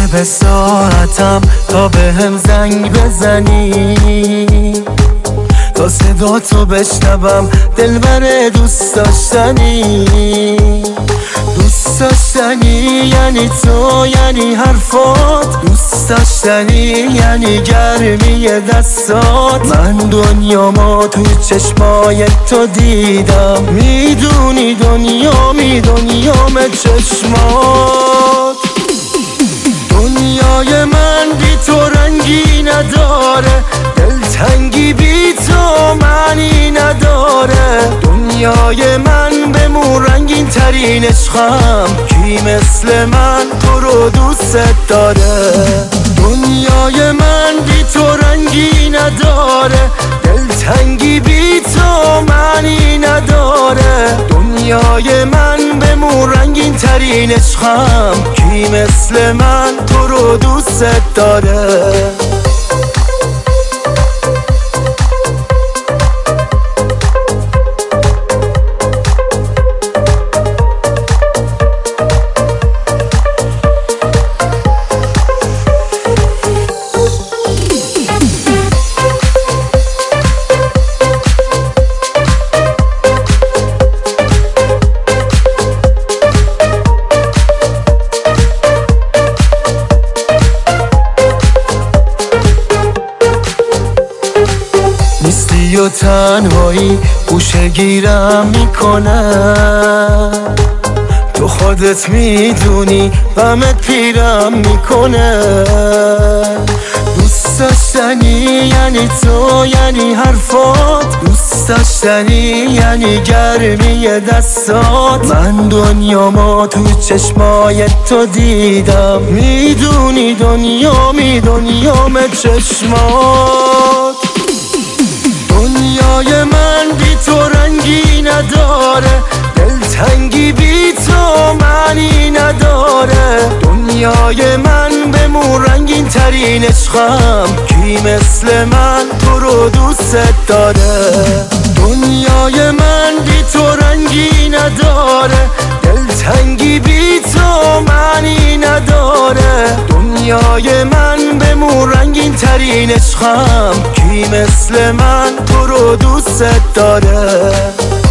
به ساعتم تا به هم زنگ بزنی، تا صدا تو بشنوم دلبر دوست داشتنی. دوست داشتنی یعنی تو، یعنی حرفات، دوست داشتنی یعنی گرمی دستات. من دنیامو تو چشمای تو دیدم، میدونی دنیامی دنیام چشمات. دنیای من بی تو رنگی نداره، دلتنگی بی تو معنی نداره. دنیای من به مو رنگین ترین عشقم، کی مثل من تو رو دوست داره. دنیای من بی تو رنگی نداره، دلتنگی بی تو معنی نداره. دنیای من به مو رنگین ترین عشقم، کی مثل من تو رو دوست داره. نیستی و تنهایی گوشه گیرم میکنه، تو خودت میدونی غمت پیرم میکنه. دوست داشتنی یعنی تو، یعنی حرفات، دوست داشتنی یعنی گرمی دستات. من دنیامو تو چشمای تو دیدم، میدونی دنیامی دنیام چشمات. دنیای من بی تو رنگی نداره، دلتنگی بی تو معنی نداره. دنیای من به مو رنگین ترین عشقم، کی مثل من تو رو دوست داره. دنیای من بی تو رنگی نداره، دلتنگی بی تو معنی نداره. دنیای من به مو رنگین ترین عشقم، کی مثل من تو رو دوست داره.